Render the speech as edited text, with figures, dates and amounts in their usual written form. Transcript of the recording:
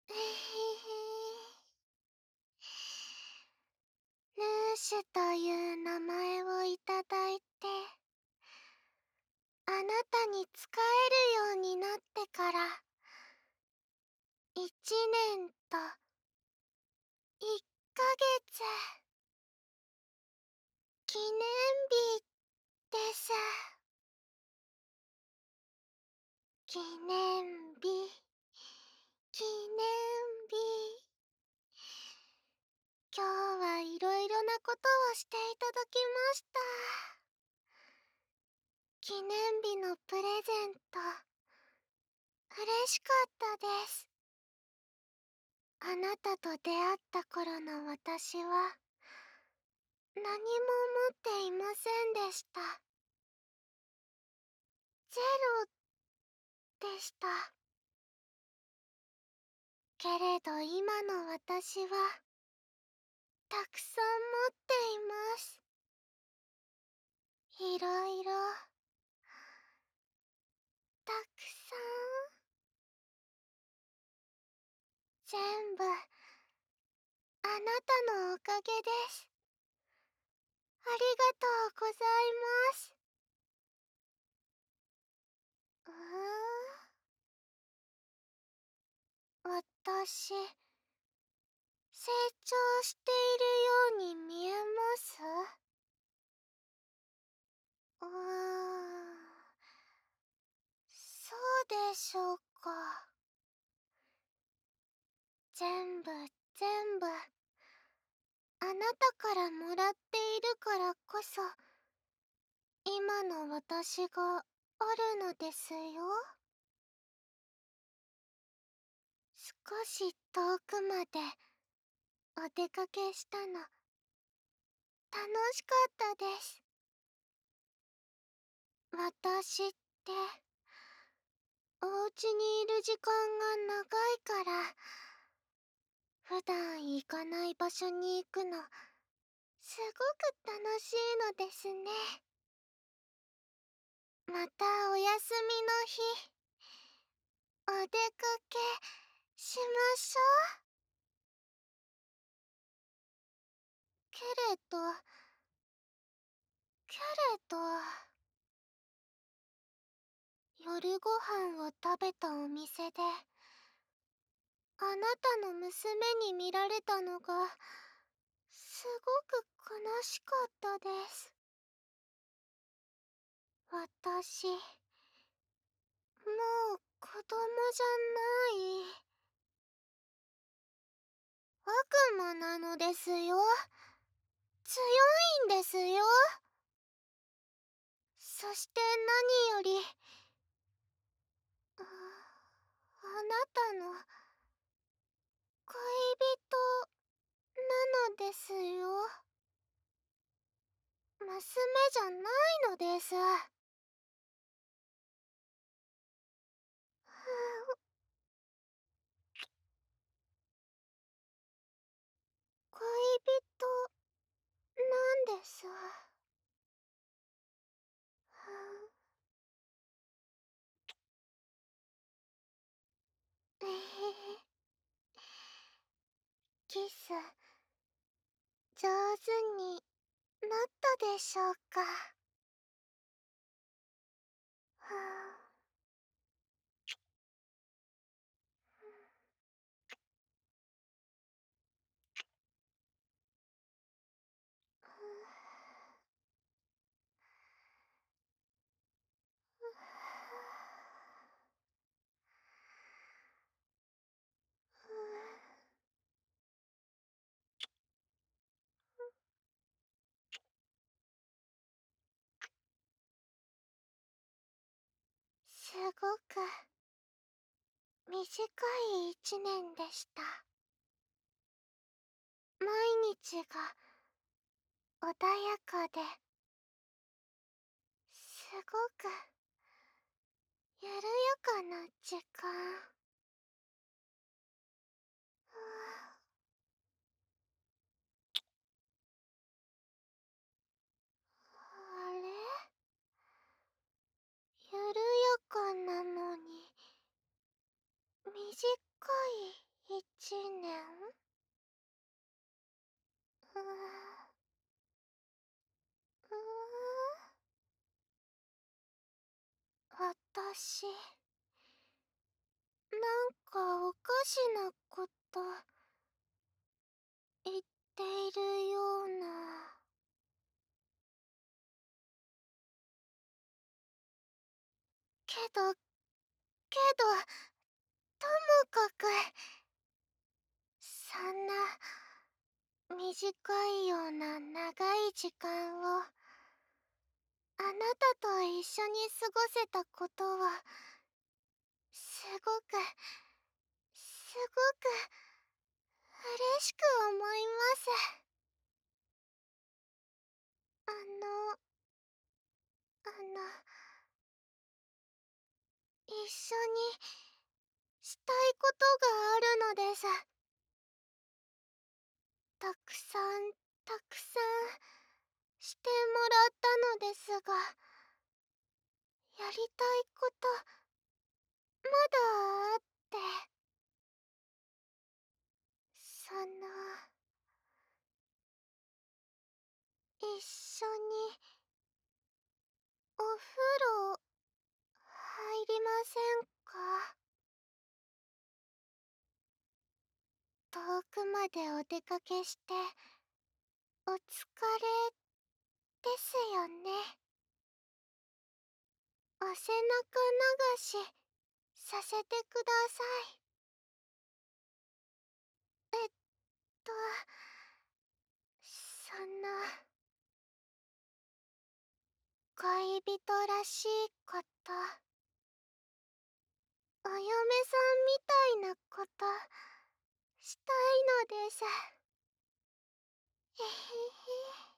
えへへ。ルーシュという名前をいただいて、あなたに仕えるようになってから1年と1ヶ月、記念日です。記念日、記念日。今日はいろいろなことをしていただきました。記念日のプレゼント、嬉しかったです。あなたと出会った頃の私は、何も持っていませんでした。ゼロでした。けれど今の私は、たくさん持っています。いろいろ、たくさん。全部、あなたのおかげです。ありがとうございます。私、成長しているように見えます？うーん、そうでしょうか。全部、全部、あなたからもらっているからこそ、今の私があるのですよ。少し遠くまでお出かけしたの、楽しかったです。私って、お家にいる時間が長いから、普段行かない場所に行くの、すごく楽しいのですね。またお休みの日、お出かけしましょう。けれど、けれど、夜ご飯を食べたお店で、あなたの娘に見られたのが、すごく悲しかったです。私、もう子供じゃない。悪魔なのですよ。強いんですよ。そして何より、あなたの恋人なのですよ。娘じゃないのです。恋人なんです。えへへ。キス、上手になったでしょうか。すごく短い1年でした。毎日が穏やかで、すごく緩やかな時間。あれ、緩やかなのに短い 1年。うーう私なんかおかしなこと言っているような。けどともかくそんな短いような長い時間をあなたと一緒に過ごせたことはすごくすごく嬉しく思います。あのあの一緒にしたいことがあるのです。たくさんたくさんしてもらったのですが、やりたいことまだあって、その一緒にお風呂入りませんか？遠くまでお出かけしてお疲れですよね。お背中流しさせてください。えっとその恋人らしいこと、お嫁さんみたいなことしたいのです。えへへ。